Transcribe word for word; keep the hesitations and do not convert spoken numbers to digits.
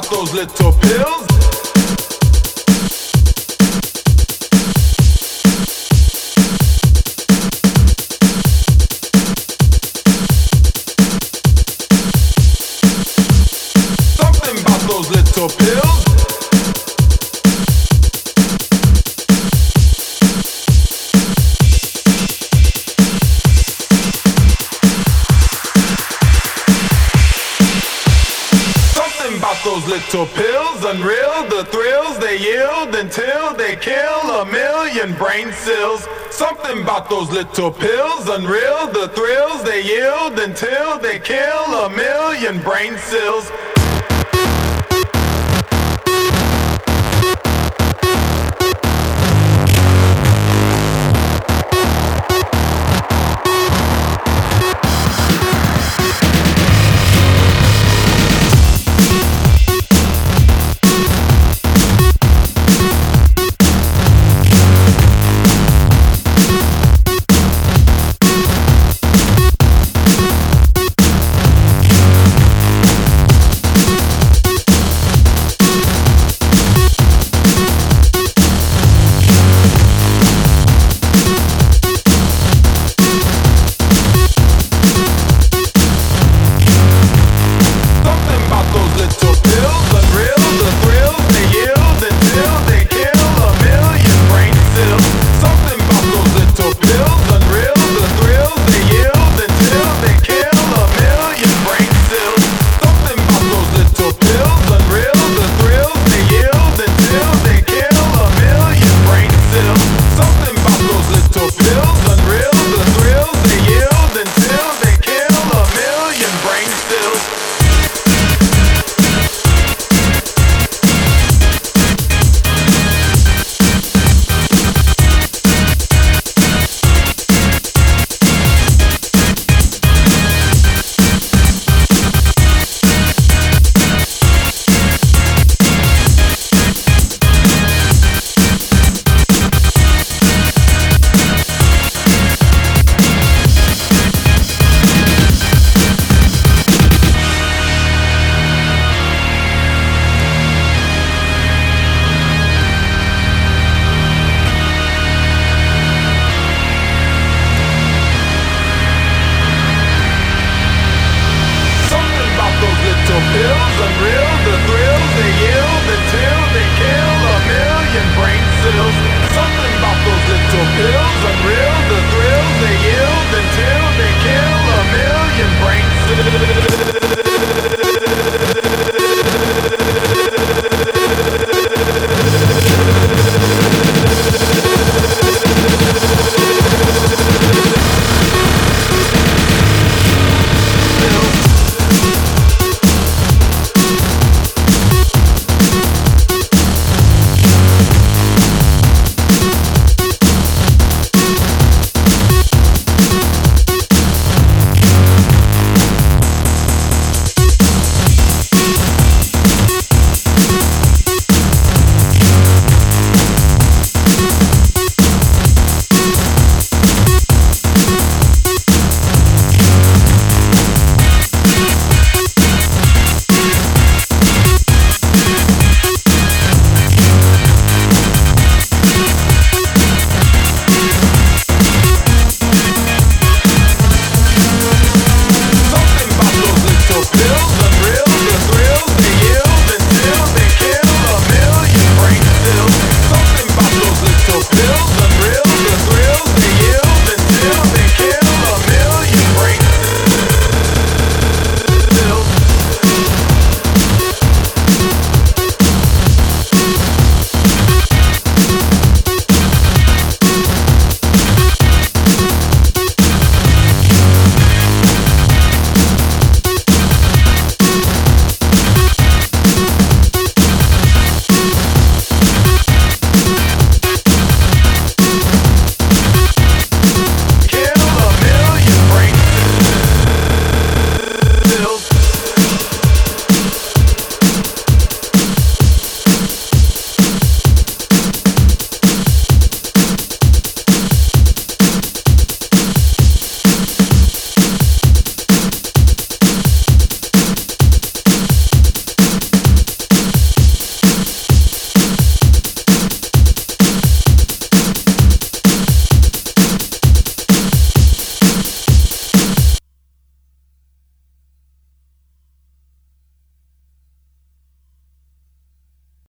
about those little pills. Something about those little pills. About those little pills, unreal, the thrills they yield until they kill a million brain cells. Something about those little pills, unreal, the thrills they yield until they kill a million brain cells. Pills, unreal, the thrills they yield until they kill a million brain cells. Something about those little pills, unreal, the thrills they yield until they kill a million brain cells.